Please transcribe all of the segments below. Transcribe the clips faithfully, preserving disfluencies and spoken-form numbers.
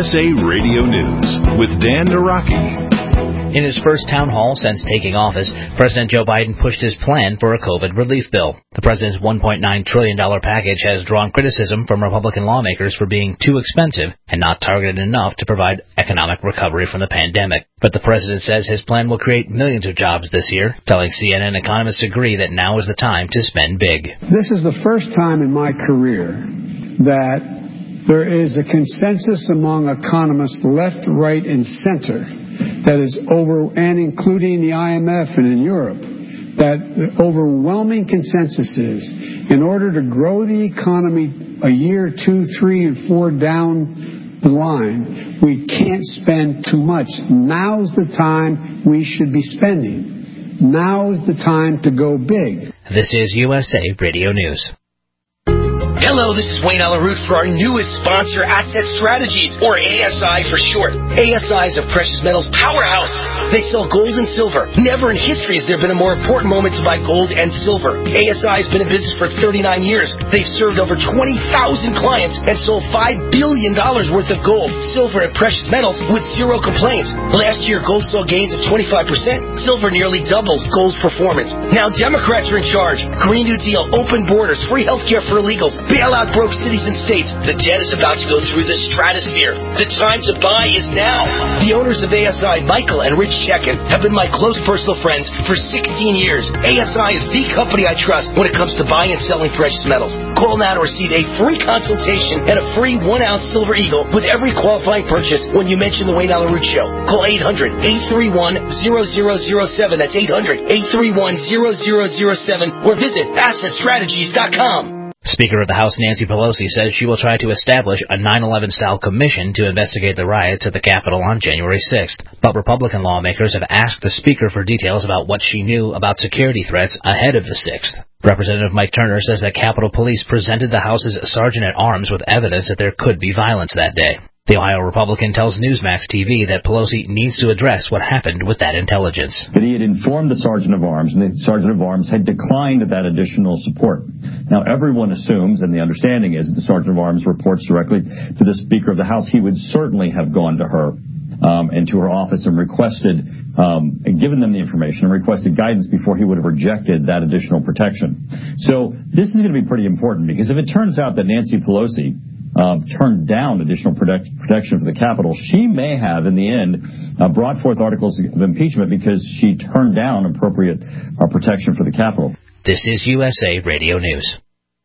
S A Radio News with Dan Naraki. In his first town hall since taking office, President Joe Biden pushed his plan for a COVID relief bill. The president's one point nine trillion dollars package has drawn criticism from Republican lawmakers for being too expensive and not targeted enough to provide economic recovery from the pandemic. But the president says his plan will create millions of jobs this year, telling C N N economists agree that now is the time to spend big. This is the first time in my career that there is a consensus among economists left, right, and center that is over, and including the I M F and in Europe, that the overwhelming consensus is in order to grow the economy a year, two, three, and four down the line, we can't spend too much. Now's the time we should be spending. Now's the time to go big. This is U S A Radio News. Hello, this is Wayne Alaroot for our newest sponsor, Asset Strategies, or A S I for short. A S I is a precious metals powerhouse. They sell gold and silver. Never in history has there been a more important moment to buy gold and silver. A S I has been in business for thirty-nine years. They've served over twenty thousand clients and sold five billion dollars worth of gold, silver, and precious metals with zero complaints. Last year, gold saw gains of twenty-five percent. Silver nearly doubled gold's performance. Now Democrats are in charge. Green New Deal, open borders, free health care for illegals, bail out broke cities and states. The debt is about to go through the stratosphere. The time to buy is now. The owners of A S I, Michael and Rich Chekin, have been my close personal friends for sixteen years. A S I is the company I trust when it comes to buying and selling precious metals. Call now to receive a free consultation and a free one-ounce silver eagle with every qualifying purchase when you mention the Wayne Alaroot Show. Call eight hundred, eight three one, zero zero zero seven. That's eight hundred, eight three one, zero zero zero seven or visit asset strategies dot com. Speaker of the House Nancy Pelosi says she will try to establish a nine eleven-style commission to investigate the riots at the Capitol on January sixth. But Republican lawmakers have asked the Speaker for details about what she knew about security threats ahead of the sixth. Representative Mike Turner says that Capitol Police presented the House's sergeant-at-arms with evidence that there could be violence that day. The Ohio Republican tells Newsmax T V that Pelosi needs to address what happened with that intelligence. That he had informed the Sergeant of Arms, and the Sergeant of Arms had declined that additional support. Now, everyone assumes, and the understanding is that the Sergeant of Arms reports directly to the Speaker of the House. He would certainly have gone to her um, and to her office and requested, um, and given them the information and requested guidance before he would have rejected that additional protection. So this is going to be pretty important, because if it turns out that Nancy Pelosi Uh, turned down additional protect, protection for the Capitol, she may have, in the end, uh, brought forth articles of impeachment because she turned down appropriate uh, protection for the Capitol. This is U S A Radio News.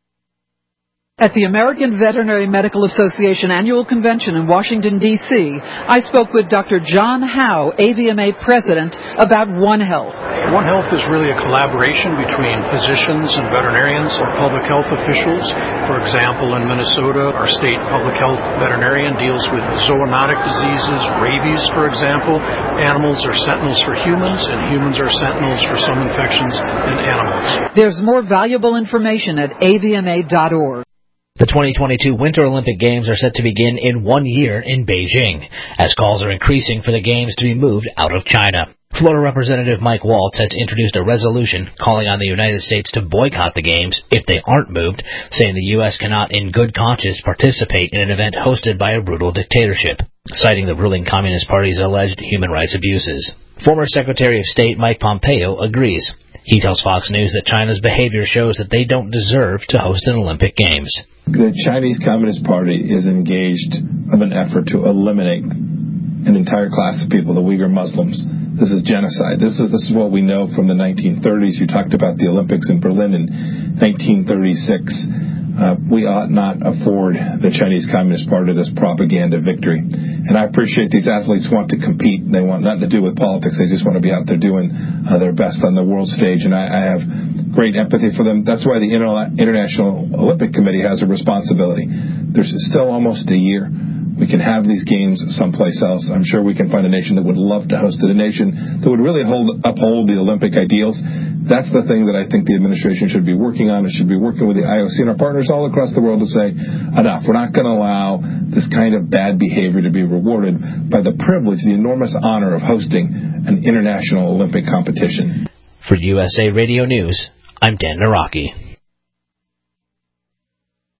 At the American Veterinary Medical Association Annual Convention in Washington, D C, I spoke with Doctor John Howe, A V M A President, about One Health. One Health is really a collaboration between physicians and veterinarians or public health officials. For example, in Minnesota, our state public health veterinarian deals with zoonotic diseases, rabies, for example. Animals are sentinels for humans, and humans are sentinels for some infections in animals. There's more valuable information at A V M A dot org. The twenty twenty-two Winter Olympic Games are set to begin in one year in Beijing, as calls are increasing for the Games to be moved out of China. Florida Representative Mike Waltz has introduced a resolution calling on the United States to boycott the Games if they aren't moved, saying the U S cannot in good conscience participate in an event hosted by a brutal dictatorship, citing the ruling Communist Party's alleged human rights abuses. Former Secretary of State Mike Pompeo agrees. He tells Fox News that China's behavior shows that they don't deserve to host an Olympic Games. The Chinese Communist Party is engaged of an effort to eliminate an entire class of people, the Uyghur Muslims. This is genocide. This is this is what we know from the nineteen thirties. You talked about the Olympics in Berlin in nineteen thirty-six. Uh, we ought not afford the Chinese Communist Party this propaganda victory. And I appreciate these athletes want to compete. They want nothing to do with politics. They just want to be out there doing uh, their best on the world stage. And I, I have great empathy for them. That's why the Inter- International Olympic Committee has a responsibility. There's still almost a year. We can have these games someplace else. I'm sure we can find a nation that would love to host it, a nation that would really hold, uphold the Olympic ideals. That's the thing that I think the administration should be working on. It should be working with the I O C and our partners all across the world to say, enough. We're not going to allow this kind of bad behavior to be rewarded by the privilege, the enormous honor of hosting an international Olympic competition. For U S A Radio News, I'm Dan Naraki.